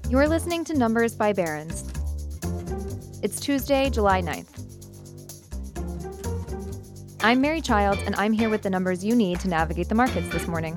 You're listening to Numbers by Barron's. It's Tuesday, July 9th. I'm Mary Childs, and I'm here with the numbers you need to navigate the markets this morning.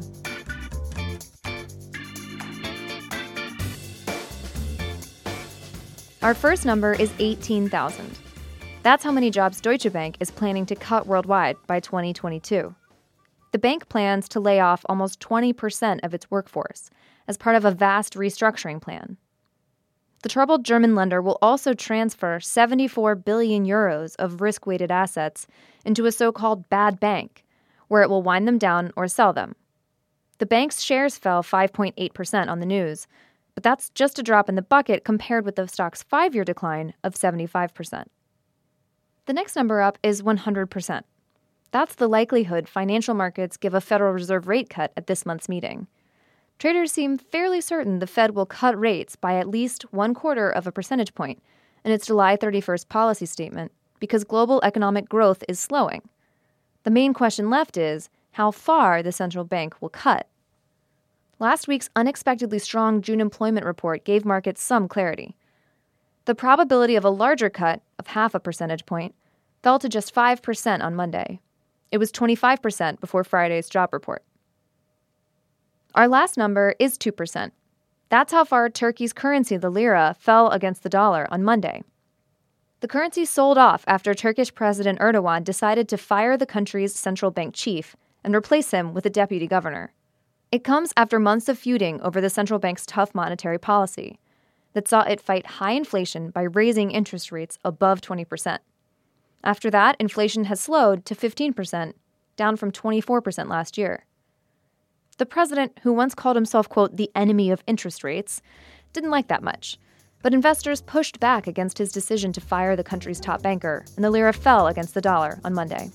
Our first number is 18,000. That's how many jobs Deutsche Bank is planning to cut worldwide by 2022. The bank plans to lay off almost 20% of its workforce as part of a vast restructuring plan. The troubled German lender will also transfer 74 billion euros of risk-weighted assets into a so-called bad bank, where it will wind them down or sell them. The bank's shares fell 5.8% on the news, but that's just a drop in the bucket compared with the stock's 5-year decline of 75%. The next number up is 100%. That's the likelihood financial markets give a Federal Reserve rate cut at this month's meeting. Traders seem fairly certain the Fed will cut rates by at least 1/4 of a percentage point in its July 31st policy statement because global economic growth is slowing. The main question left is how far the central bank will cut. Last week's unexpectedly strong June employment report gave markets some clarity. The probability of a larger cut of 0.5 percentage point fell to just 5% on Monday. It was 25% before Friday's job report. Our last number is 2%. That's how far Turkey's currency, the lira, fell against the dollar on Monday. The currency sold off after Turkish President Erdogan decided to fire the country's central bank chief and replace him with a deputy governor. It comes after months of feuding over the central bank's tough monetary policy that saw it fight high inflation by raising interest rates above 20%. After that, inflation has slowed to 15%, down from 24% last year. The president, who once called himself, quote, the enemy of interest rates, didn't like that much. But investors pushed back against his decision to fire the country's top banker, and the lira fell against the dollar on Monday.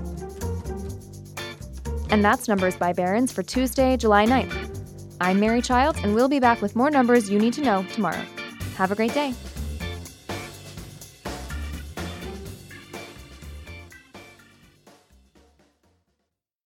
And that's Numbers by Barron's for Tuesday, July 9th. I'm Mary Childs, and we'll be back with more numbers you need to know tomorrow. Have a great day.